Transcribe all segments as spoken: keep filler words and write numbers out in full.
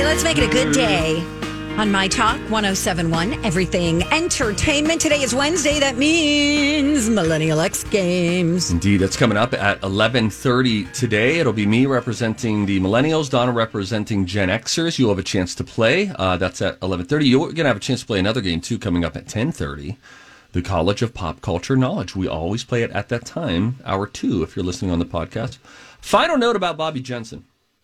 Let's make it a good day on My Talk one oh seven point one, Everything Entertainment. Today is Wednesday. That means Millennial X Games. Indeed, that's coming up at eleven thirty today. It'll be me representing the Millennials, Donna representing Gen Xers. You'll have a chance to play. Uh, that's at eleven thirty. You're going to have a chance to play another game, too, coming up at ten thirty. The College of Pop Culture Knowledge. We always play it at that time, hour two, if you're listening on the podcast. Final note about Bobby Jensen.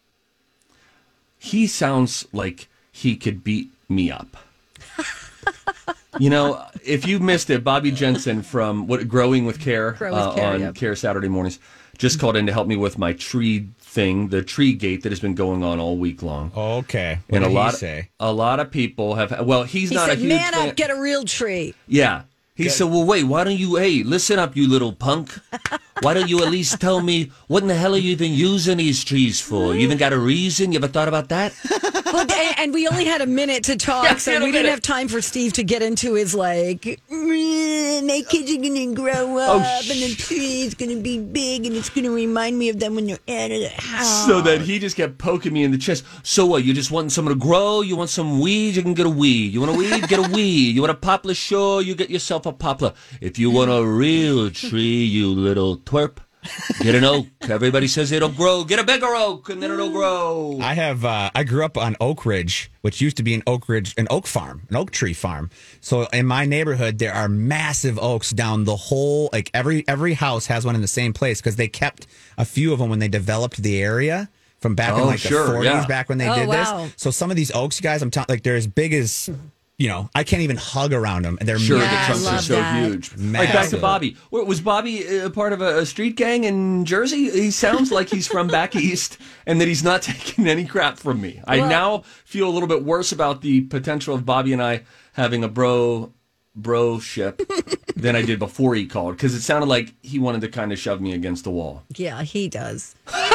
He sounds like he could beat me up. You know, if you missed it, Bobby Jensen from what Growing with Care, Grow with uh, Care, on yep. Care Saturday mornings just called in to help me with my tree thing, the tree gate that has been going on all week long. Okay. What and did a lot, he say? a lot of people have. Well, he's He not said, a huge man fan. up, get a real tree. Yeah. He Good. said, well, wait, why don't you, hey, listen up, you little punk. Why don't you at least tell me what in the hell are you even using these trees for? You even got a reason? You ever thought about that? Well, and we only had a minute to talk, Yeah, so we had a we didn't minute. have time for Steve to get into his, like, "Mm, my kids are going to grow up, Oh, sh- and the tree is going to be big, and it's going to remind me of them when they're out of the house. So that he just kept poking me in the chest. So what, you just want someone to grow? You want some weeds? You can get a weed. You want a weed? Get a weed. You want a poplar? Sure, you get yourself a poplar. If you want a real tree, you little twerp, get an oak. Everybody says it'll grow. Get a bigger oak, and then it'll grow. I have. Uh, I grew up on Oak Ridge, which used to be an Oak Ridge, an oak farm, an oak tree farm. So in my neighborhood, there are massive oaks down the whole. Like every every house has one in the same place because they kept a few of them when they developed the area from back in Oh, like sure, the forties, yeah. back when they Oh, did wow. this. So some of these oaks, you guys, I'm talking like they're as big as. You know, I can't even hug around them. They're Sure, Yeah, the I trunks are love so that. huge. Like back to Massive. Bobby. Wa- Was Bobby a part of a, a street gang in Jersey? He sounds like he's from back east and that he's not taking any crap from me. I Well- now feel a little bit worse about the potential of Bobby and I having a bro bro ship than I did before he called because it sounded like he wanted to kind of shove me against the wall. Yeah, he does.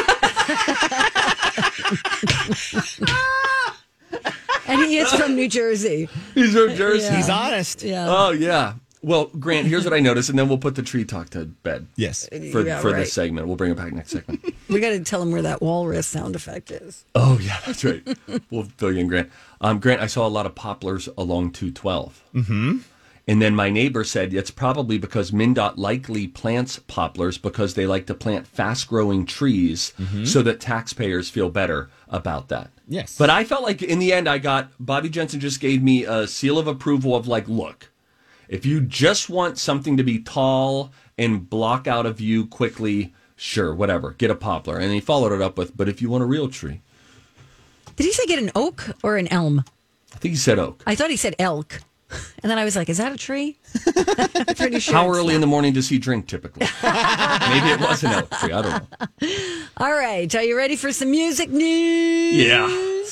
And he is from New Jersey. He's from Jersey. Yeah. He's honest. Yeah. Oh, yeah. Well, Grant, here's what I noticed, and then we'll put the tree talk to bed. Yes. For, Yeah, for right. this segment. We'll bring it back next segment. We got to tell him where that walrus sound effect is. Oh, yeah, that's right. We'll fill you in, Grant. Um, Grant, I saw a lot of poplars along two twelve. Mm-hmm. And then my neighbor said it's probably because MnDOT likely plants poplars because they like to plant fast-growing trees so that taxpayers feel better about that. Yes. But I felt like in the end I got, Bobby Jensen just gave me a seal of approval of like, look, if you just want something to be tall and block out a view quickly, sure, whatever, get a poplar. And he followed it up with, but if you want a real tree. Did he say get an oak or an elm? I think he said oak. I thought he said elk. And then I was like, is that a tree? I'm pretty sure. How it's early not. in the morning does he drink typically? Maybe it was an oak tree. I don't know. All right. Are you ready for some music news? Yeah.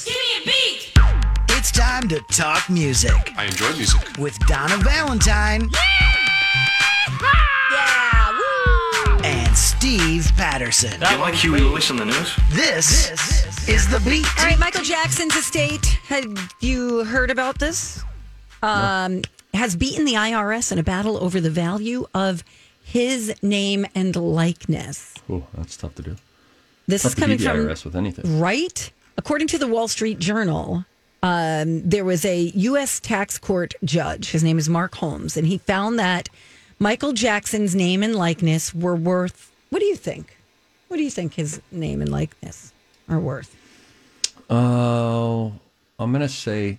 It's time to talk music I enjoy music. with Donna Valentine Yeah. Woo. and Steve Patterson. Do you like Huey Lewis on the news? This is The Beat. All right. Michael Jackson's estate. Had you heard about this? Um, has beaten the I R S in a battle over the value of his name and likeness. Oh, that's tough to do. This Tough is to coming beat the from I R S with anything. right. According to the Wall Street Journal, um, there was a U S tax court judge. His name is Mark Holmes, and he found that Michael Jackson's name and likeness were worth. What do you think? What do you think his name and likeness are worth? Oh, I'm gonna say.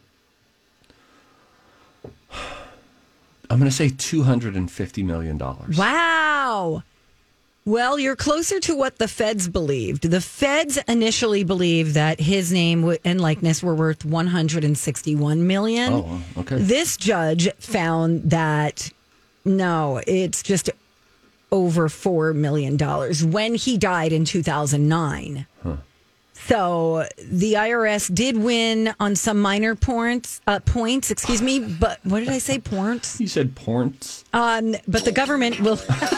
I'm gonna say two hundred and fifty million dollars. Wow. Well, you're closer to what the feds believed. The feds initially believed that his name w- and likeness were worth one hundred sixty-one million dollars. Oh, okay. This judge found that no, it's just over four million dollars when he died in two thousand nine. So the I R S did win on some minor points, uh, points, excuse me, but what did I say? Points? You said porns. Um, but the government will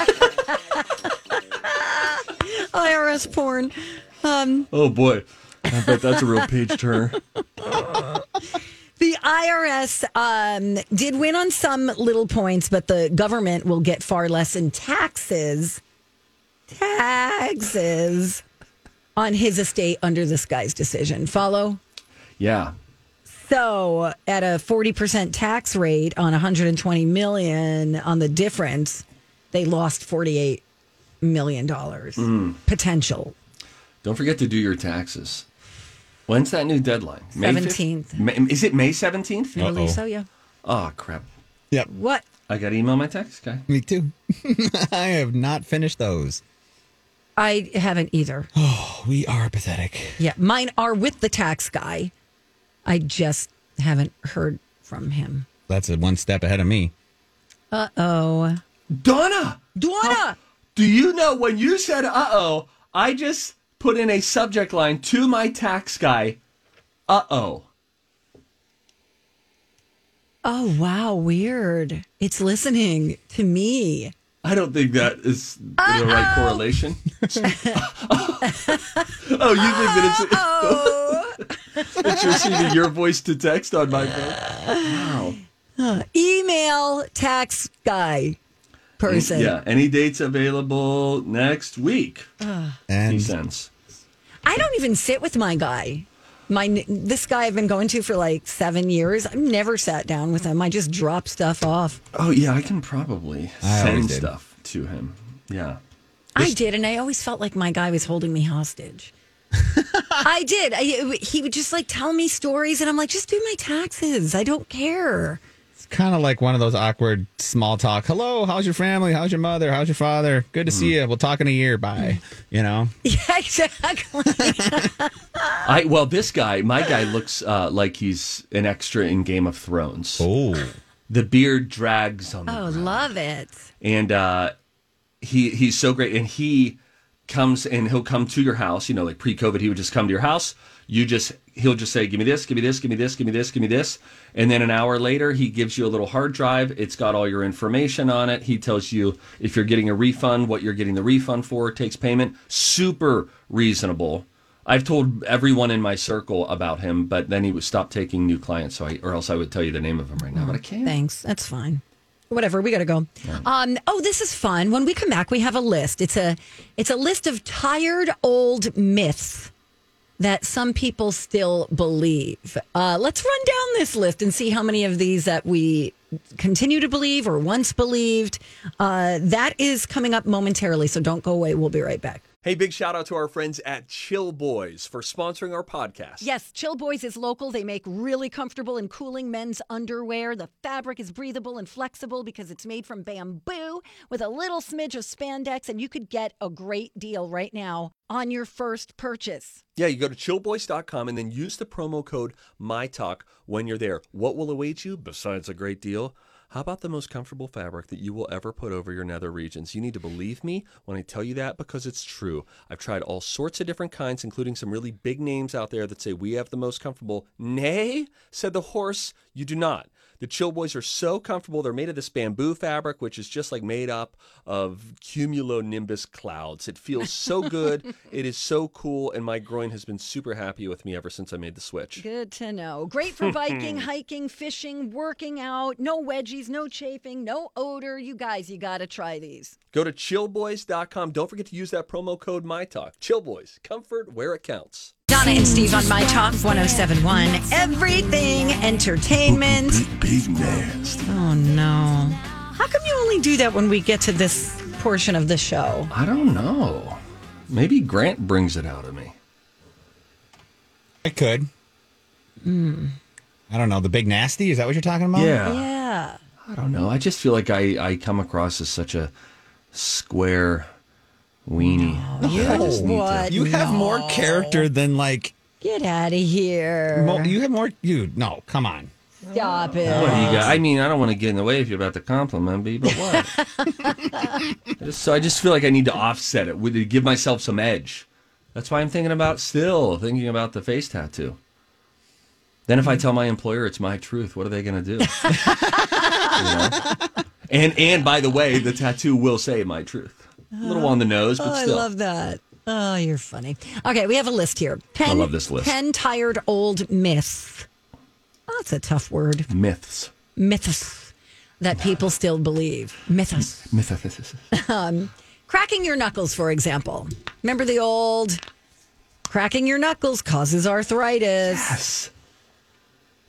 I R S porn. Um, Oh boy, I bet that's a real page turner. the I R S um, did win on some little points, but the government will get far less in taxes. Taxes on his estate under this guy's decision. Follow? Yeah. So at a forty percent tax rate on one hundred twenty million on the difference, they lost forty-eight million dollars Mm. potential. Don't forget to do your taxes. When's that new deadline? May fifth? seventeenth. May, is it May seventeenth? I believe so, yeah. Oh, crap. Yep. What? I got to email my tax guy. Me too. I have not finished those. I haven't either. Oh, we are pathetic. Yeah, mine are with the tax guy. I just haven't heard from him. That's a one step ahead of me. Uh-oh. Donna! Donna! Do you know when you said uh-oh, I just put in a subject line to my tax guy, uh-oh. Oh, wow, weird. It's listening to me. I don't think that is Uh-oh. the right correlation. Oh, you think that it's, Oh. it's receiving your voice to text on my phone? Wow. Email tax guy person. Yeah, any dates available next week? Uh, He And sends. I don't even sit with my guy. My this guy I've been going to for like seven years. I've never sat down with him. I just drop stuff off. Oh, yeah, I can probably I always send did. stuff to him. Yeah. I did, and I always felt like my guy was holding me hostage. I did. I, he would just like tell me stories, and I'm like, just do my taxes. I don't care. it's kind of like one of those awkward small talk. Hello, how's your family? How's your mother? How's your father? Good to see you. We'll talk in a year. Bye. You know? Yeah, exactly. I well, this guy, my guy looks uh, like he's an extra in Game of Thrones. Oh. The beard drags on the Oh, ground. love it. And uh, he he's so great. And he comes and he'll come to your house. You know, like pre-COVID, he would just come to your house. You just he'll just say, "Give me this, give me this, give me this, give me this, give me this," and then an hour later, he gives you a little hard drive. It's got all your information on it. He tells you if you're getting a refund, what you're getting the refund for. Takes payment. Super reasonable. I've told everyone in my circle about him, but then he would stop taking new clients. So I, or else I would tell you the name of him right now, but I can't. Thanks. That's fine. Whatever. We got to go. Um, oh, this is fun. When we come back, we have a list. It's a it's a list of tired old myths that some people still believe. Uh, let's run down this list and see how many of these that we continue to believe or once believed. Uh, that is coming up momentarily, so don't go away. We'll be right back. Hey, big shout out to our friends at Chill Boys for sponsoring our podcast. Yes, Chill Boys is local. They make really comfortable and cooling men's underwear. The fabric is breathable and flexible because it's made from bamboo with a little smidge of spandex, and you could get a great deal right now on your first purchase. Yeah, you go to chill boys dot com and then use the promo code MyTalk when you're there. What will await you besides a great deal? How about the most comfortable fabric that you will ever put over your nether regions? You need to believe me when I tell you that because it's true. I've tried all sorts of different kinds, including some really big names out there that say we have the most comfortable. Nay, said the horse, you do not. The Chill Boys are so comfortable. They're made of this bamboo fabric, which is just like made up of cumulonimbus clouds. It feels so good. It is so cool. And my groin has been super happy with me ever since I made the switch. Good to know. Great for biking, hiking, fishing, working out. No wedgies, no chafing, no odor. You guys, you got to try these. Go to chill boys dot com. Don't forget to use that promo code MyTalk. Chill Boys, comfort where it counts. Donna and Steve on My Talk one oh seven point one. Everything entertainment. Big nasty. Oh, no. How come you only do that when we get to this portion of the show? I don't know. Maybe Grant brings it out of me. I could. Mm. I don't know. The big nasty? Is that what you're talking about? Yeah. Yeah. I don't know. I just feel like I, I come across as such a square weenie. You I just need to- what? You have No. more character than like. Get out of here. Mo- you have more. You no. Come on. Stop it. What do you got? I mean, I don't want to get in the way if you're about to compliment me, but what? I just, so I just feel like I need to offset it, with to give myself some edge. That's why I'm thinking about still thinking about the face tattoo. Then if I tell my employer it's my truth, what are they going to do? You know? And and by the way, the tattoo will say my truth. A little on the nose, but Oh, I still. love that. Oh, you're funny. Okay, we have a list here. Ten, I love this list. ten tired old myths. Oh, that's a tough word. Myths. Myths that people still believe. Myths. Myths. Cracking your knuckles, for example. Remember the old cracking your knuckles causes arthritis. Yes.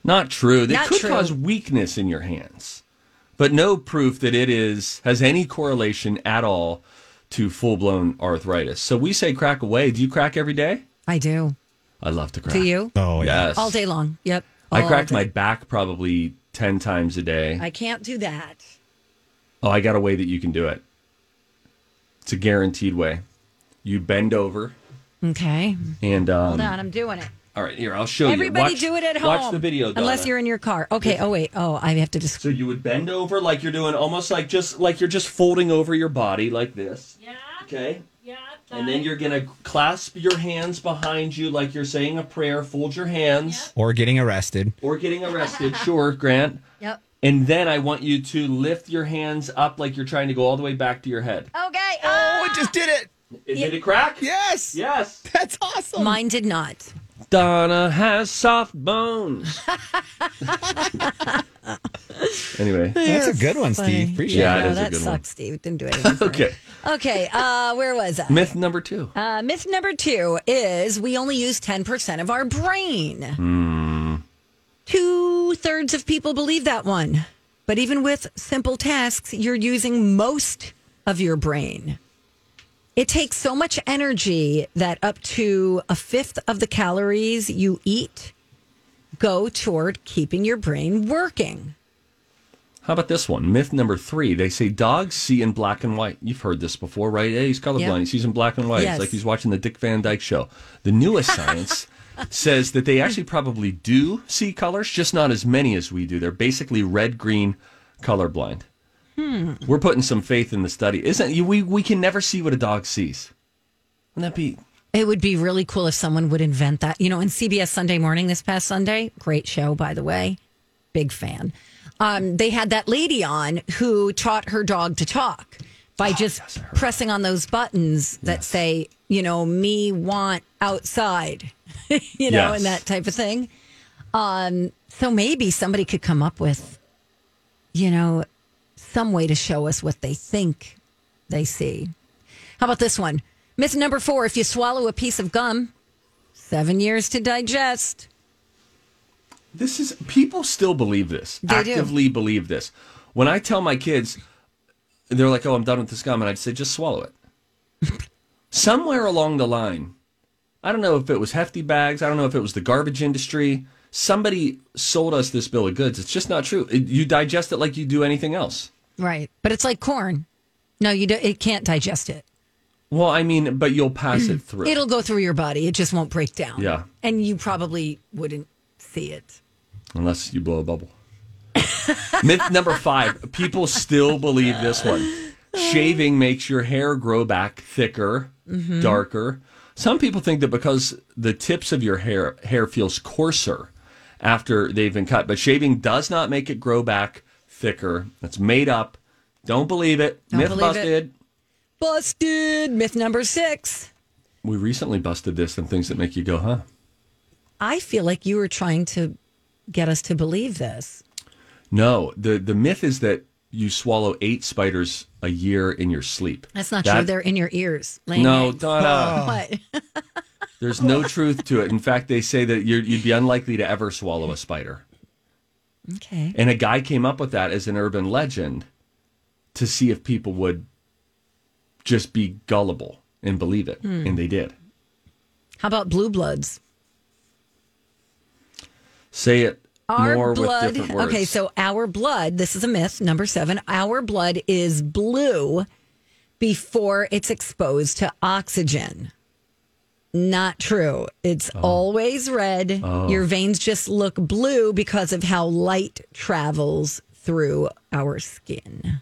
Not true. They Not could true. cause weakness in your hands, but no proof that it is has any correlation at all to full-blown arthritis. So we say crack away. Do you crack every day? I do. I love to crack. Do you? Oh, yeah. Yes. All day long. Yep. I All cracked day. my back probably ten times a day. I can't do that. Oh, I got a way that you can do it. It's a guaranteed way. You bend over Okay. and um, Hold on. I'm doing it. all right, here I'll show Everybody you. Watch, do it at home. Watch the video, Donna. Unless you're in your car. Okay. Oh, wait. Oh, I have to just. So you would bend over like you're doing almost like just like you're just folding over your body like this. Yeah. Okay. Yeah. And then you're gonna clasp your hands behind you like you're saying a prayer. Fold your hands Or getting arrested. or getting arrested. Sure, Grant. Yep. And then I want you to lift your hands up like you're trying to go all the way back to your head. Okay. Oh, it just did it. It, Did it crack? Yes. Yes. That's awesome. Mine did not. Donna has soft bones. Anyway. That's a good one, Funny. Steve. Appreciate Yeah, it. it no, is a that good sucks, one. Steve. Didn't do anything. for Okay. it. Okay. Uh, where was I? Myth number two. Uh, myth number two is we only use ten percent of our brain. Hmm. Two thirds of people believe that one. But even with simple tasks, you're using most of your brain. It takes so much energy that up to a fifth of the calories you eat go toward keeping your brain working. How about this one? Myth number three. They say dogs see in black and white. You've heard this before, right? Hey, he's colorblind. Yeah. He sees in black and white. Yes. It's like he's watching the Dick Van Dyke Show. The newest science says that they actually probably do see colors, just not as many as we do. They're basically red-green colorblind. Hmm. We're putting some faith in the study. Isn't it? We, we can never see what a dog sees. Wouldn't that be... It would be really cool if someone would invent that. You know, in C B S Sunday Morning this past Sunday, great show, by the way, big fan. Um, they had that lady on who taught her dog to talk by just yes, I heard pressing on those buttons that say, you know, me want outside, you know, Yes. and that type of thing. Um, so maybe somebody could come up with, you know, some way to show us what they think they see. How about this one? Myth number four, if you swallow a piece of gum, seven years to digest. This is people still believe this. They do. actively believe this. When I tell my kids, they're like, "Oh, I'm done with this gum," and I'd say, "Just swallow it." Somewhere along the line, I don't know if it was Hefty Bags, I don't know if it was the garbage industry. Somebody sold us this bill of goods. It's just not true. It, you digest it like you do anything else. Right. But it's like corn. No, you do, it can't digest it. Well, I mean, but you'll pass it through. It'll go through your body. It just won't break down. Yeah. And you probably wouldn't see it. Unless you blow a bubble. Myth number five. People still believe this one. Shaving makes your hair grow back thicker, Mm-hmm. darker. Some people think that because the tips of your hair hair feels coarser after they've been cut, but shaving does not make it grow back thicker. That's made up. Don't believe it. Don't Myth believe it. busted. Busted. Myth number six. We recently busted this and things that make you go, huh? I feel like you were trying to get us to believe this. No, the the myth is that you swallow eight spiders a year in your sleep. That's not That- true. They're in your ears. laying No, eggs. Donna. What? There's no truth to it. In fact, they say that you're, you'd be unlikely to ever swallow a spider. Okay. And a guy came up with that as an urban legend to see if people would just be gullible and believe it. Hmm. And they did. How about blue bloods? Say it Our more blood. with different words. Okay, so our blood, this is a myth, number seven. Our blood is blue before it's exposed to oxygen. Not true. It's Oh. always red. Your veins just look blue because of how light travels through our skin.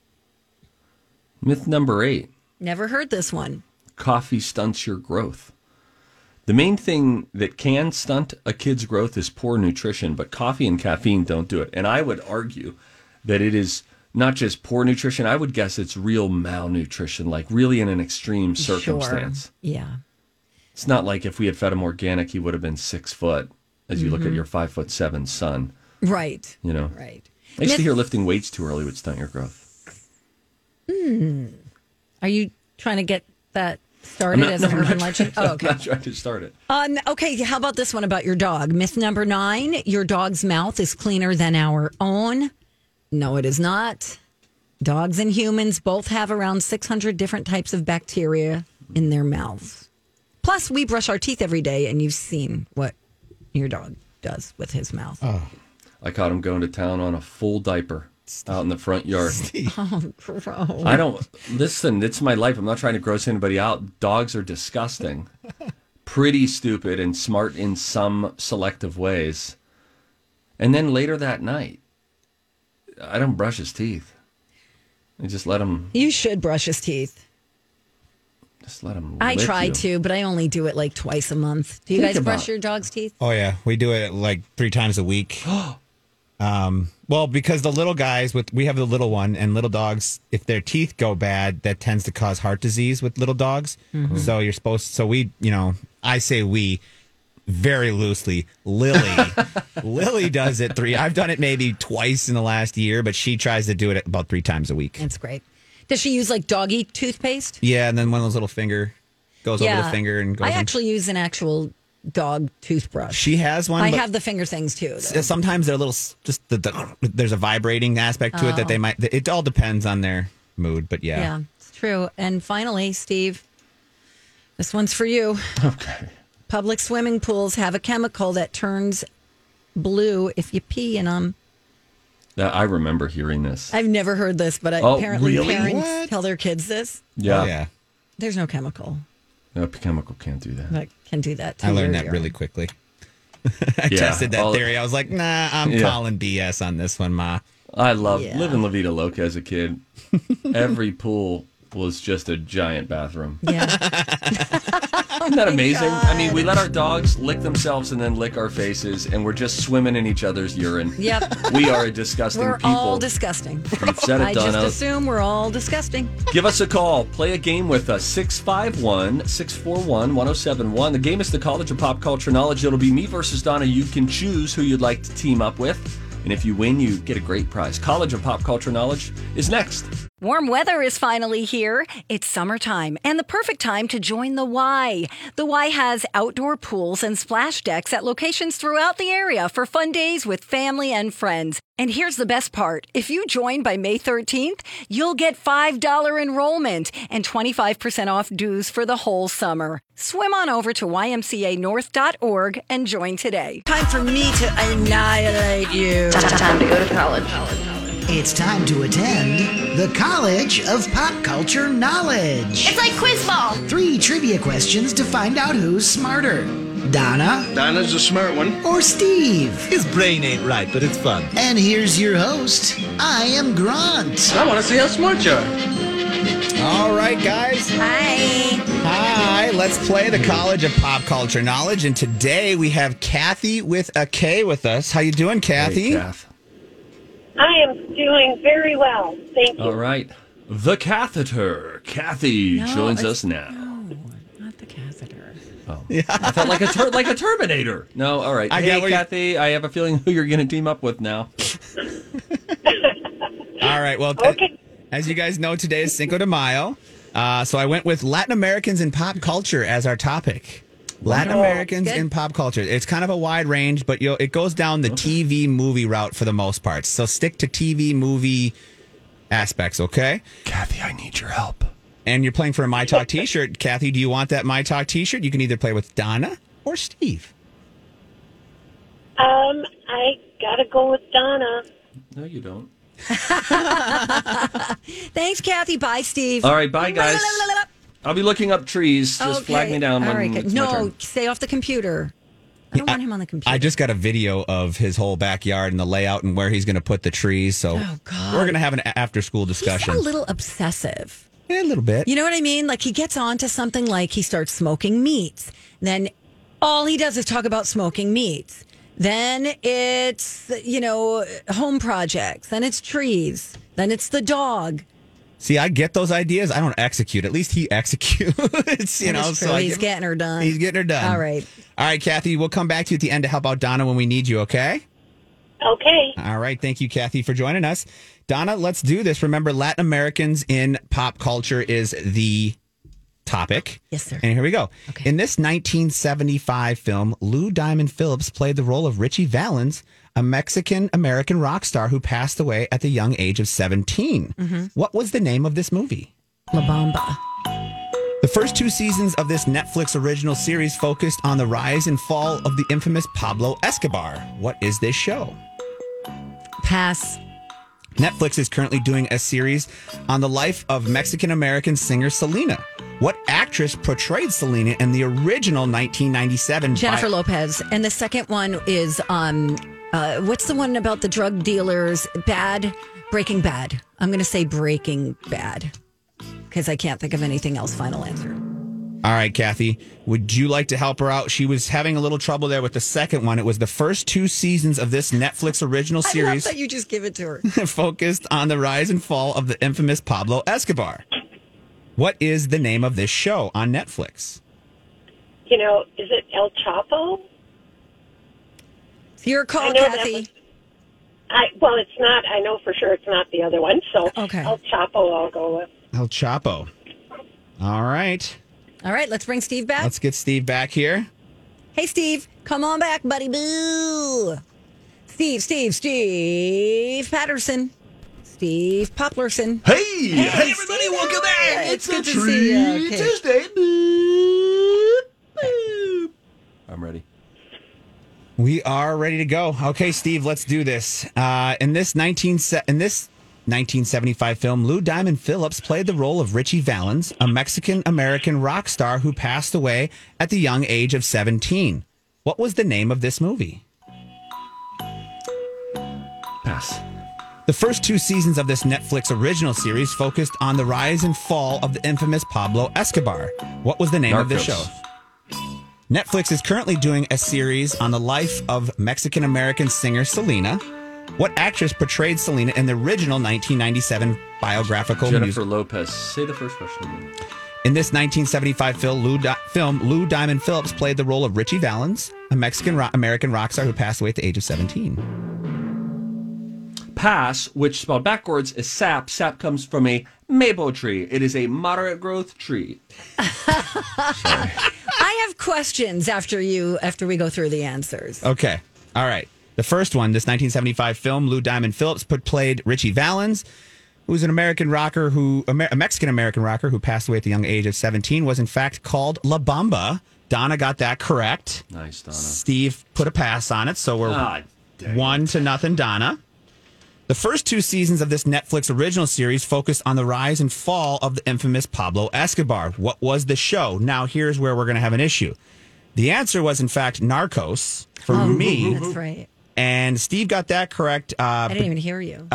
Myth number eight. Never heard this one. Coffee stunts your growth. The main thing that can stunt a kid's growth is poor nutrition, but coffee and caffeine don't do it. And I would argue that it is not just poor nutrition. I would guess it's real malnutrition, like really in an extreme circumstance. Sure. Yeah. It's not like if we had fed him organic, he would have been six foot, as you look Mm-hmm. at your five foot seven son. Right. You know, Right. I used to Myth- hear lifting weights too early would stunt your growth. Are you trying to get that started as an urban legend? Oh, okay. I'm not trying to start it. Um, okay, how about this one about your dog? Myth number nine, your dog's mouth is cleaner than our own. No, it is not. Dogs and humans both have around six hundred different types of bacteria in their mouths. Plus, we brush our teeth every day, and you've seen what your dog does with his mouth. Oh, I caught him going to town on a full diaper out in the front yard. Oh, gross. I don't listen. It's my life. I'm not trying to gross anybody out. Dogs are disgusting, pretty stupid, and smart in some selective ways. And then later that night, I don't brush his teeth. I just let him. You should brush his teeth. Just let him. I lick try you. to, but I only do it like twice a month. Do you Think guys about- brush your dog's teeth? oh yeah, we do it like three times a week. um, well, because the little guys with we have the little one, and little dogs, if their teeth go bad, that tends to cause heart disease with little dogs. So you're supposed. So we, you know, I say we. Very loosely, Lily. Lily does it three. I've done it maybe twice in the last year, but she tries to do it about three times a week. That's great. Does she use like doggy toothpaste? Yeah, and then one of those little finger goes over the finger and goes. I in. actually use an actual dog toothbrush. She has one. I but have the finger things too. though. Sometimes they're a little. Just the, the, there's a vibrating aspect to it that they might. It all depends on their mood, but yeah. Yeah, it's true. And finally, Steve, this one's for you. Okay. Public swimming pools have a chemical that turns blue if you pee in them. That, I remember hearing this. I've never heard this, but Oh, apparently really? parents What? tell their kids this. yeah. Oh, yeah. There's no chemical No, chemical can't do that. that can do that. To I learned your that really urine. quickly. I Yeah, tested that all- theory. I was like, nah, I'm Yeah. calling B S on this one, Ma. I love Yeah. living La Vida Loca as a kid. Every pool was just a giant bathroom. Yeah. Isn't that amazing? I mean, we let our dogs lick themselves and then lick our faces, and we're just swimming in each other's urine. Yep. We are a disgusting We're people. all disgusting. You've said it, I just Donna. assume we're all disgusting. Give us a call. Play a game with us. six five one, six four one, one oh seven one. The game is the College of Pop Culture Knowledge. It'll be me versus Donna. You can choose who you'd like to team up with. And if you win, you get a great prize. College of Pop Culture Knowledge is next. Warm weather is finally here. It's summertime and the perfect time to join the Y. The Y has outdoor pools and splash decks at locations throughout the area for fun days with family and friends. And here's the best part. If you join by May thirteenth, you'll get five dollars enrollment and twenty-five percent off dues for the whole summer. Swim on over to Y M C A north dot org and join today. Time for me to annihilate you. Time to go to college. It's time to attend the College of Pop Culture Knowledge. It's like quiz ball. Three trivia questions to find out who's smarter. Donna Donna's a smart one. or Steve? His brain ain't right, but it's fun. And here's your host. I am Grant. I want to see how smart you are. All right, guys. Hi. Hi. Let's play the College of Pop Culture Knowledge. And today we have Kathy with a K with us. How you doing, Kathy? Hey, Kath. I am doing very well. Thank you. All right. The catheter. Kathy No, joins it's- us now. No, not the catheter. Oh. I felt like a ter- like a Terminator. No, all right. I hey, get where you- Kathy, I have a feeling who you're going to team up with now. All right. Well, Okay. as you guys know, today is Cinco de Mayo. Uh, so I went with Latin Americans in pop culture as our topic. Latin Americans Good. in pop culture. It's kind of a wide range, but you'll, it goes down the T V movie route for the most part. So stick to T V movie aspects, okay? Kathy, I need your help. And you're playing for a My Talk t-shirt. Kathy, do you want that My Talk t-shirt? You can either play with Donna or Steve. Um, I gotta go with Donna. No, you don't. Thanks, Kathy. Bye, Steve. All right, bye, guys. I'll be looking up trees. Just Okay. flag me down All when right, good. it's my No, turn. stay off the computer. I don't want him on the computer. I just got a video of his whole backyard and the layout and where he's going to put the trees. So Oh, God. we're going to have an after-school He's discussion. a little obsessive. Yeah, a little bit. You know what I mean? Like he gets onto something like he starts smoking meats. Then all he does is talk about smoking meats. Then it's, you know, home projects. Then it's trees. Then it's the dog. See, I get those ideas. I don't execute. At least he executes. You That know, is so true. I He's give- getting her done. He's getting her done. All right. All right, Kathy. We'll come back to you at the end to help out Donna when we need you. Okay. Okay. All right. Thank you, Kathy, for joining us. Donna, let's do this. Remember, Latin Americans in pop culture is the topic. Yes, sir. And here we go. Okay. In this nineteen seventy-five film, Lou Diamond Phillips played the role of Richie Valens, a Mexican-American rock star who passed away at the young age of seventeen. Mm-hmm. What was the name of this movie? La Bamba. The first two seasons of this Netflix original series focused on the rise and fall of the infamous Pablo Escobar. What is this show? Pass. Netflix is currently doing a series on the life of Mexican-American singer Selena. What actress portrayed Selena in the original nineteen ninety-seven? Jennifer bi- Lopez. And the second one is, um, uh, what's the one about the drug dealers? Bad. Breaking Bad. I'm going to say Breaking Bad because I can't think of anything else. Final answer. All right, Kathy, would you like to help her out? She was having a little trouble there with the second one. It was the first two seasons of this Netflix original I love series that you just give it to her. focused on the rise and fall of the infamous Pablo Escobar. What is the name of this show on Netflix? You know, is it El Chapo? It's your I call, know that Kathy. was- I well, it's not. I know for sure it's not the other one. So Okay. El Chapo, I'll go with. El Chapo. All right. All right, let's bring Steve back. Let's get Steve back here. Hey, Steve, come on back, buddy. Boo. Steve, Steve, Steve Patterson. Steve Poplarson. Hey, hey, everybody, Steve. welcome back. It's It's, good a to see you. treat Okay. Tuesday. Boop, boop. I'm ready. We are ready to go. Okay, Steve, let's do this. Uh, in this nineteen se- in this nineteen seventy-five film, Lou Diamond Phillips played the role of Richie Valens, a Mexican-American rock star who passed away at the young age of seventeen. What was the name of this movie? Pass. The first two seasons of this Netflix original series focused on the rise and fall of the infamous Pablo Escobar. What was the name of the show? Narcos. Netflix is currently doing a series on the life of Mexican-American singer Selena. What actress portrayed Selena in the original nineteen ninety-seven biographical Jennifer music? Lopez. Say the first question again. In this nineteen seventy-five film Lou, Di- film, Lou Diamond Phillips played the role of Richie Valens, a Mexican-American rock star who passed away at the age of seventeen. Pass, which spelled backwards is sap. Sap comes from a maple tree. It is a moderate growth tree. I have questions after you after we go through the answers. Okay. All right. The first one, this nineteen seventy-five film, Lou Diamond Phillips put, played Richie Valens, who was an American rocker who, a Mexican-American rocker who passed away at the young age of seventeen, was in fact called La Bamba. Donna got that correct. Nice, Donna. Steve put a pass on it, so we're Ah, dang one it. to nothing, Donna. The first two seasons of this Netflix original series focused on the rise and fall of the infamous Pablo Escobar. What was the show? Now, here's where we're going to have an issue. The answer was, in fact, Narcos for Oh, me. That's right. And Steve got that correct. Uh, I didn't even hear you.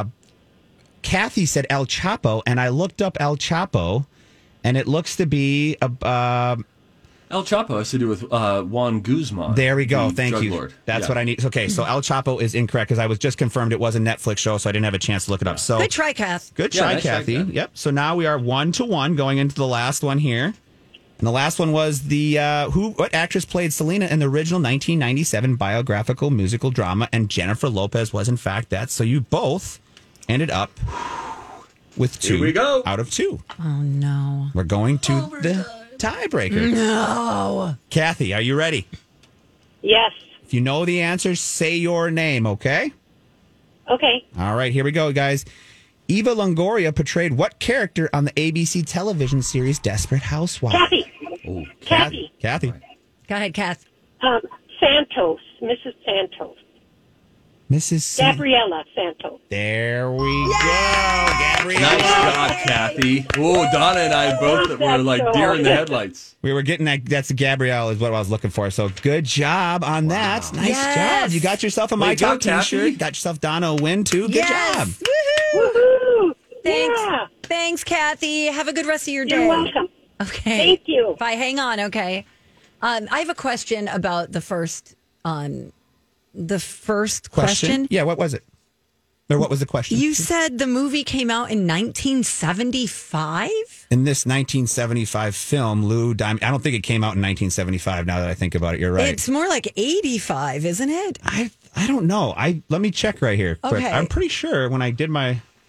Kathy said El Chapo, and I looked up El Chapo, and it looks to be a. Uh, El Chapo has to do with uh, Juan Guzman. there we go. the Thank drug you. Lord. That's Yeah. what I need. Okay, so El Chapo is incorrect because I was just confirmed it was a Netflix show, so I didn't have a chance to look it up. So Good try, Kath. Good Yeah, try, nice try, Kathy. Kathy. Yep. So now we are one to one going into the last one here. And the last one was the uh, who? What actress played Selena in the original nineteen ninety-seven biographical musical drama? And Jennifer Lopez was in fact that. So you both ended up with two Here we go. out of two. Oh, no. We're going to the tiebreaker. No. Kathy, are you ready? Yes. If you know the answer, say your name. Okay. Okay. All right, here we go, guys. Eva Longoria portrayed what character on the A B C television series Desperate Housewives? Kathy. Oh, Kathy. Kathy. Go ahead, Kath. Um, Santos. Missus Santos. Missus Sa- Gabriella Santos. There we go, Gabrielle. nice job, Kathy. Oh, Donna and I both were like deer in the headlights. We were getting that. That's Gabrielle is what I was looking for. So good job on that. Nice Yes. job. You got yourself a Way My to go, Talk t-shirt. Kathy. Got yourself Donna a win too. Good Yes. job. Woohoo. Woohoo! Thanks. Yeah. Thanks, Kathy. Have a good rest of your day. You're welcome. Okay. Thank you. Bye. Hang on. Okay. Um, I have a question about the first, um, the first question. Yeah. What was it? Or what was the question? You said the movie came out in nineteen seventy-five? In this nineteen seventy-five film, Lou Diamond. I don't think it came out in nineteen seventy-five. Now that I think about it, you're right. It's more like eighty-five, isn't it? I I don't know. I let me check right here. Quick. Okay. I'm pretty sure when I did my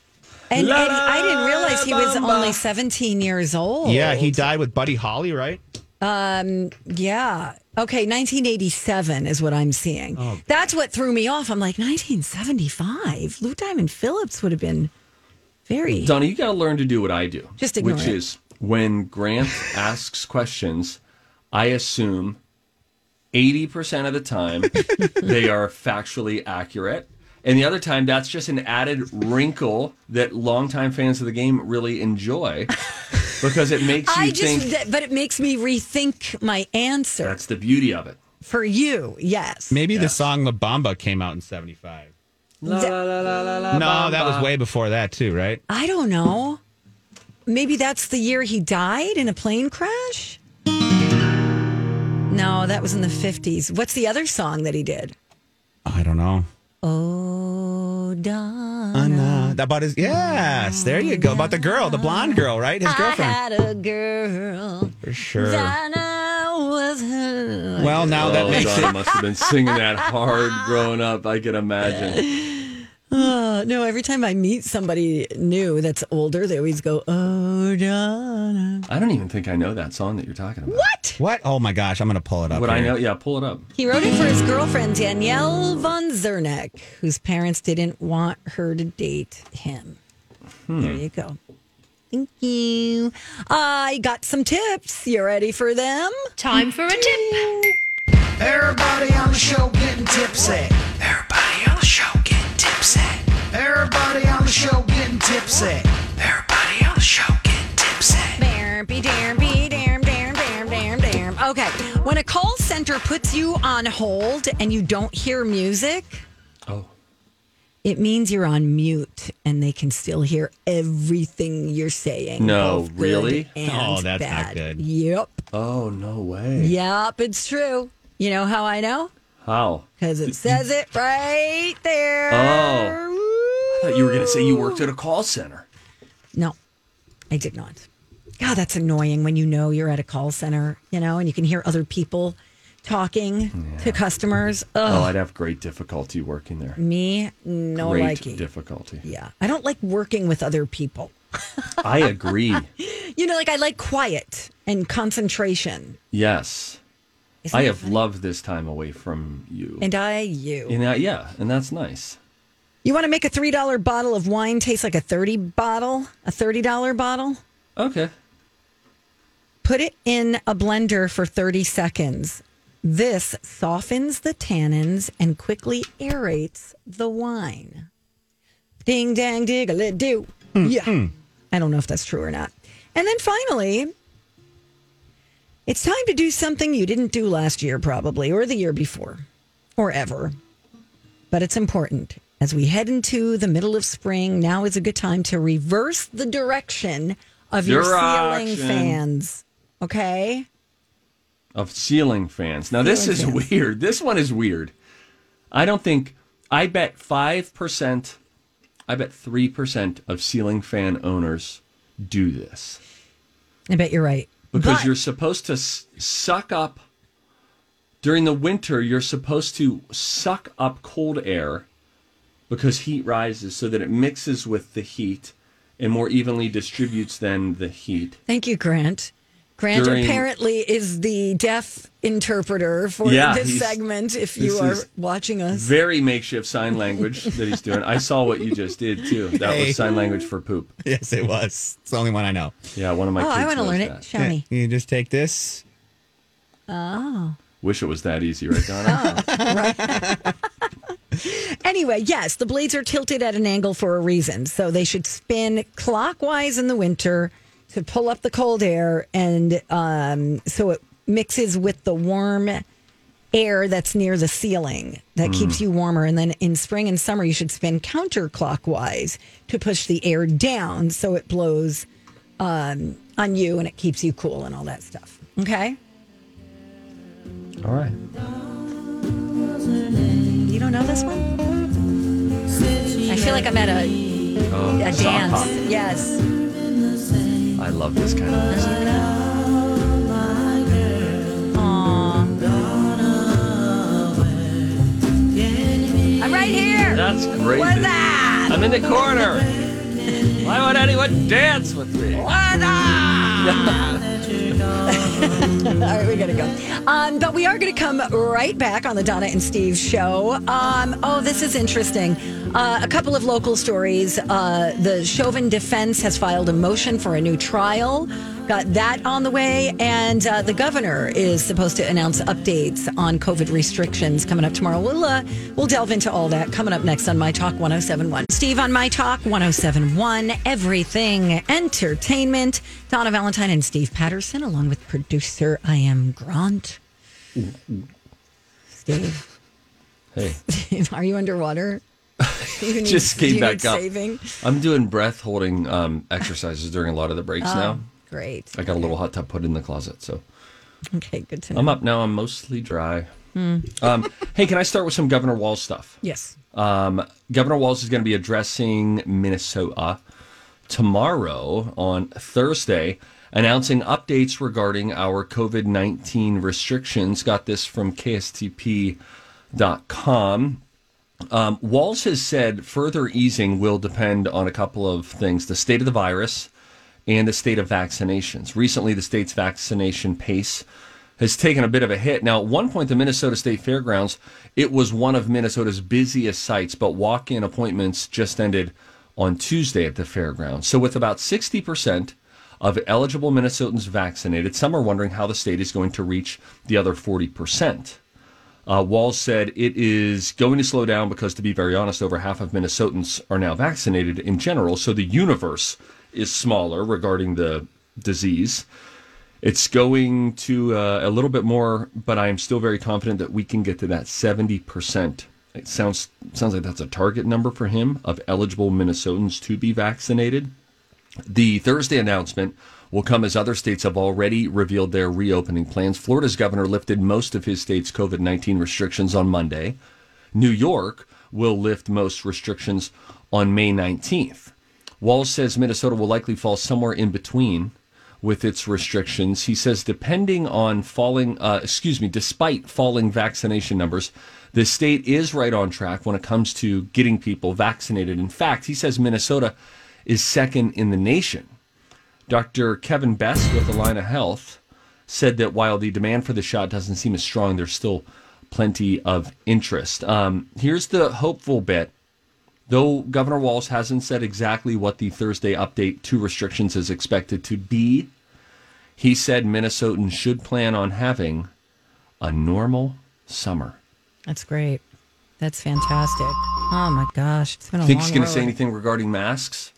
And, La, and la, I didn't realize he was bamba. only seventeen years old. Yeah, he died with Buddy Holly, right? Um, yeah. Okay, nineteen eighty-seven is what I'm seeing. Oh, That's what threw me off. I'm like, nineteen seventy-five? Lou Diamond Phillips would have been very... Donna, you got to learn to do what I do. Just ignore Which it. is when Grant asks questions, I assume eighty percent of the time they are factually accurate. And the other time, that's just an added wrinkle that longtime fans of the game really enjoy because it makes you I just, think. but it makes me rethink my answer. That's the beauty of it. For you, yes. Maybe the Yes. song La Bamba came out in seventy-five. La, la, la, la, la, la, No, that was bamba. way before that, too, right? I don't know. Maybe that's the year he died in a plane crash? No, that was in the fifties. What's the other song that he did? I don't know. Oh, Donna. Anna. About his, yes, there you go. About the girl, the blonde girl, right? His girlfriend. I had a girl. For sure. Donna was her. Well, now that Oh, makes Donna it. must have been singing that hard growing up. I can imagine. Uh, no, every time I meet somebody new that's older, they always go, oh, Donna. I don't even think I know that song that you're talking about. What? What? Oh my gosh, I'm going to pull it up. Would I here. know? Yeah, pull it up. He wrote it for his girlfriend, Danielle von Zerneck, whose parents didn't want her to date him. Hmm. There you go. Thank you. I got some tips. You ready for them? Time for a tip. Everybody on the show getting tipsy. Everybody on the show getting tipsy. Everybody on the show getting tipsy. Everybody on the show getting tipsy. Damn, damn, damn, damn, damn, damn, damn. Okay. When a call center puts you on hold and you don't hear music, Oh. it means you're on mute and they can still hear everything you're saying. No, both good really? and Oh, that's not bad. good. Yep. Oh, no way. Yep, it's true. You know how I know? How? Because it says it right there. Oh. I thought you were going to say you worked at a call center. No, I did not. God, that's annoying when you know you're at a call center, you know, and you can hear other people talking Yeah. to customers. Oh, Ugh. I'd have great difficulty working there. Me, no Great likey. difficulty. Yeah. I don't like working with other people. I agree. You know, like I like quiet and concentration. Yes. Isn't I that have funny? loved this time away from you. And I, you. And that, yeah, and that's nice. You want to make a three dollar bottle of wine taste like a thirty bottle, a thirty dollar bottle? Okay. Put it in a blender for thirty seconds. This softens the tannins and quickly aerates the wine. Ding, dang, diggly do. Yeah. I don't know if that's true or not. And then finally, it's time to do something you didn't do last year, probably, or the year before, or ever. But it's important. As we head into the middle of spring, now is a good time to reverse the direction of your ceiling Direction. fans. Okay? Of ceiling fans. Now, this Ceiling is fans. weird. This one is weird. I don't think, I bet five percent, I bet three percent of ceiling fan owners do this. I bet you're right. Because But- you're supposed to s- suck up, during the winter, you're supposed to suck up cold air because heat rises so that it mixes with the heat and more evenly distributes then the heat. Thank you, Grant. Grant During- apparently is the deaf interpreter for Yeah, this he's- segment, if you this are is watching us. Very makeshift sign language that he's doing. I saw what you just did, too. That Hey. was sign language for poop. Yes, it was. It's the only one I know. Yeah, one of my Oh, kids I want to knows learn that. it. Show me. You just take this. Oh. Wish it was that easy, right, Donna? Anyway, yes, the blades are tilted at an angle for a reason. So they should spin clockwise in the winter to pull up the cold air, and um, so it mixes with the warm air that's near the ceiling that keeps you warmer. And then in spring and summer, you should spin counterclockwise to push the air down so it blows um, on you and it keeps you cool and all that stuff. Okay? All right. You don't know this one? I feel like I'm at a, Oh, a sock dance. hop. Yes. I love this kind of music. Aw. I'm right here. That's great. What's that? I'm in the corner. Why would anyone dance with me? All right, we gotta go. Um, but we are gonna come right back on the Donna and Steve show. Um, oh, this is interesting. Uh, a couple of local stories. Uh, the Chauvin defense has filed a motion for a new trial. Got that on the way. And uh, the governor is supposed to announce updates on COVID restrictions coming up tomorrow. We'll, uh, we'll delve into all that coming up next on My Talk one oh seven point one. Steve on My Talk one oh seven point one. Everything Entertainment. Donna Valentine and Steve Patterson, along with producer I Am Grant. Steve. Hey. Steve, are you underwater? Even Just you, came you back up. Saving? I'm doing breath holding um, exercises during a lot of the breaks Oh, now. Great. I got a little hot tub put in the closet, so Okay, good to know. I'm up now. I'm mostly dry. Um, hey, can I start with some Governor Walz stuff? Yes. Um, Governor Walz is going to be addressing Minnesota tomorrow on Thursday, announcing updates regarding our COVID nineteen restrictions. Got this from K S T P dot com. Um, Walz has said further easing will depend on a couple of things: the state of the virus and the state of vaccinations. Recently, the state's vaccination pace has taken a bit of a hit. Now, at one point, the Minnesota State Fairgrounds, it was one of Minnesota's busiest sites, but walk-in appointments just ended on Tuesday at the fairgrounds. So with about sixty percent of eligible Minnesotans vaccinated, some are wondering how the state is going to reach the other forty percent. Uh, Walz said it is going to slow down because, to be very honest, over half of Minnesotans are now vaccinated in general, so the universe is smaller regarding the disease. It's going to uh, a little bit more, but I am still very confident that we can get to that seventy percent. It sounds sounds like that's a target number for him of eligible Minnesotans to be vaccinated. The Thursday announcement will come as other states have already revealed their reopening plans. Florida's governor lifted most of his state's COVID nineteen restrictions on Monday. New York will lift most restrictions on May nineteenth. Walz says Minnesota will likely fall somewhere in between with its restrictions. He says depending on falling, uh, excuse me, despite falling vaccination numbers, the state is right on track when it comes to getting people vaccinated. In fact, he says Minnesota is second in the nation. Doctor Kevin Best with Allina Health said that while the demand for the shot doesn't seem as strong, there's still plenty of interest. Um, here's the hopeful bit. Though Governor Walz hasn't said exactly what the Thursday update to restrictions is expected to be, he said Minnesotans should plan on having a normal summer. That's great. That's fantastic. Oh, my gosh. It's been a Think long he's going to road. say anything regarding masks?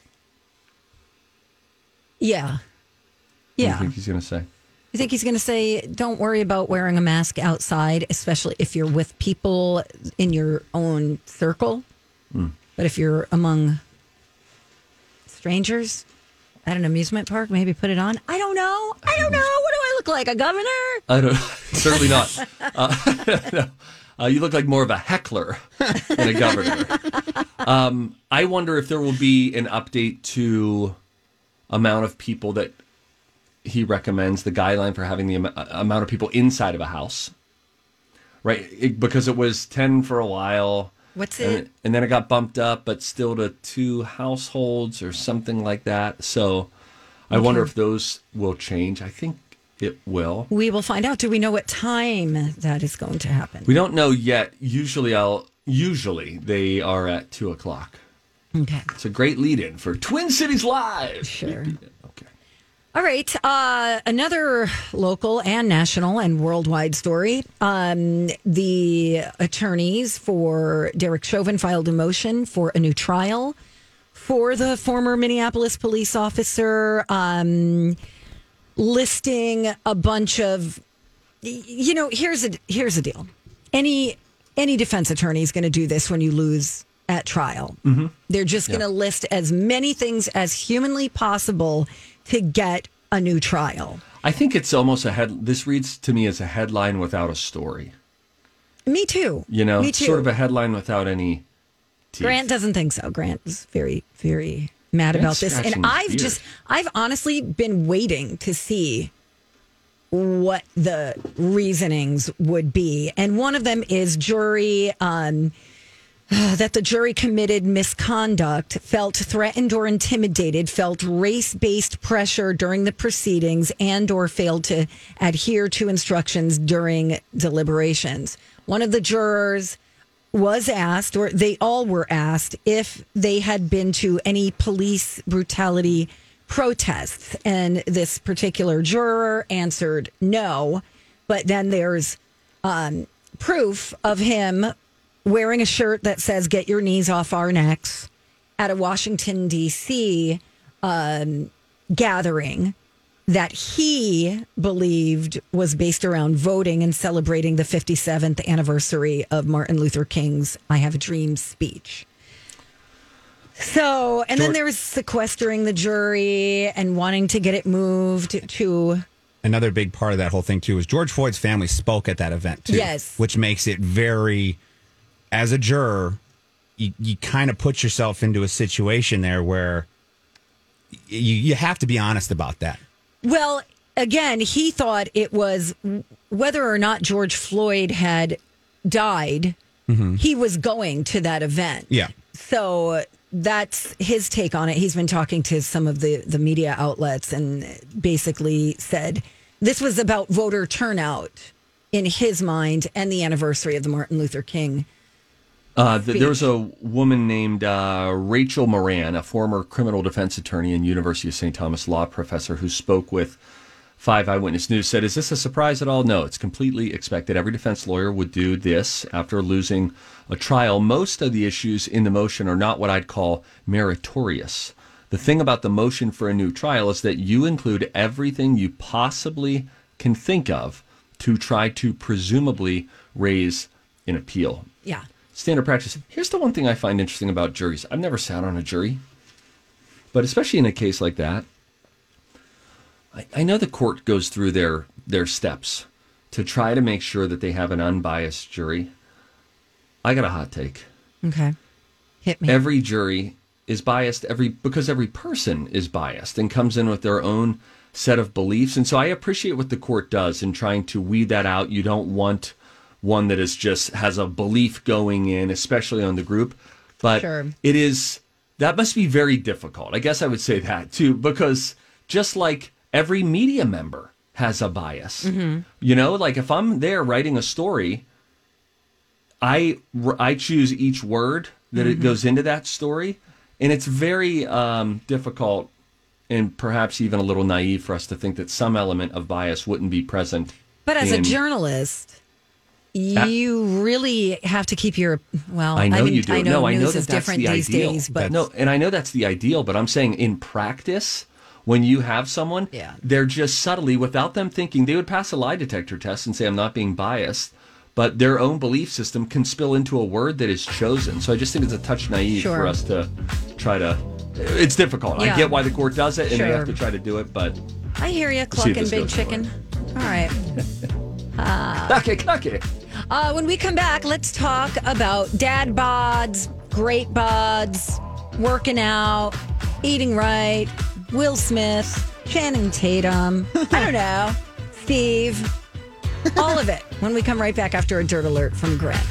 Yeah. What do Yeah. you think he's going to say? You think he's going to say, don't worry about wearing a mask outside, especially if you're with people in your own circle? Mm. But if you're among strangers at an amusement park, maybe put it on. I don't know. I don't know. What do I look like? A governor? I don't. Certainly not. Uh, no. uh, you look like more of a heckler than a governor. Um, I wonder if there will be an update to amount of people that he recommends, the guideline for having the am- amount of people inside of a house, right? It, because it was ten for a while. What's and, it? and then it got bumped up, but still to two households or something like that. So I Okay. wonder if those will change. I think it will. We will find out. Do we know what time that is going to happen? We don't know yet. Usually, I'll usually they are at two o'clock. Okay. It's a great lead-in for Twin Cities Live. Sure. Okay. All right. Uh, another local and national and worldwide story. Um, the attorneys for Derek Chauvin filed a motion for a new trial for the former Minneapolis police officer, um, listing a bunch of, you know, here's a here's the deal. Any any defense attorney is going to do this when you lose at trial. Mm-hmm. They're just Yeah. going to list as many things as humanly possible to get a new trial. I think it's almost a head. This reads to me as a headline without a story. Me too. You know, Me too. sort of a headline without any teeth. Grant doesn't think so. Grant is very, very mad about Grant's this. And scratching his I've beard. just, I've honestly been waiting to see what the reasonings would be. And one of them is jury, um, that the jury committed misconduct, felt threatened or intimidated, felt race-based pressure during the proceedings, and or failed to adhere to instructions during deliberations. One of the jurors was asked, or they all were asked, if they had been to any police brutality protests. And this particular juror answered no. But then there's um, proof of him wearing a shirt that says, "Get your knees off our necks," at a Washington, D C um, gathering that he believed was based around voting and celebrating the fifty-seventh anniversary of Martin Luther King's I Have a Dream speech. So, and then there was sequestering the jury and wanting to get it moved to... Another big part of that whole thing, too, is George Floyd's family spoke at that event, too. Yes. Which makes it very... As a juror, you, you kind of put yourself into a situation there where you, you have to be honest about that. Well, again, he thought it was whether or not George Floyd had died, mm-hmm. he was going to that event. Yeah. So that's his take on it. He's been talking to some of the, the media outlets and basically said this was about voter turnout in his mind and the anniversary of the Martin Luther King. Uh, th- there was a woman named uh, Rachel Moran, a former criminal defense attorney and University of Saint Thomas law professor, who spoke with Five Eyewitness News, said, "Is this a surprise at all? No, it's completely expected. Every defense lawyer would do this after losing a trial. Most of the issues in the motion are not what I'd call meritorious. The thing about the motion for a new trial is that you include everything you possibly can think of to try to presumably raise an appeal." Yeah. Standard practice. Here's the one thing I find interesting about juries. I've never sat on a jury, but especially in a case like that, I, I know the court goes through their their steps to try to make sure that they have an unbiased jury. I got a hot take. Okay. Hit me. Every jury is biased every because every person is biased and comes in with their own set of beliefs. And so I appreciate what the court does in trying to weed that out. You don't want one that is just has a belief going in, especially on the group. But sure. It is, that must be very difficult. I guess I would say that too, because just like every media member has a bias, mm-hmm. you know, like if I'm there writing a story, I, I choose each word that mm-hmm. it goes into that story. And it's very um, difficult and perhaps even a little naive for us to think that some element of bias wouldn't be present. But as in, a journalist, you really have to keep your, well, I know I mean, you do. I know no, news I know that is that's different the these ideal. days, but no, and I know that's the ideal, but I'm saying in practice, when you have someone, yeah. they're just subtly, without them thinking, they would pass a lie detector test and say, I'm not being biased, but their own belief system can spill into a word that is chosen. So I just think it's a touch naive sure. for us to try to, it's difficult. Yeah. I get why the court does it, and sure. they have to try to do it, but... I hear you, clucking big chicken. All right. Uh, clucky, clucky. Uh, when we come back, let's talk about dad bods, great bods, working out, eating right, Will Smith, Channing Tatum, I don't know, Steve, all of it when we come right back after a dirt alert from Grant.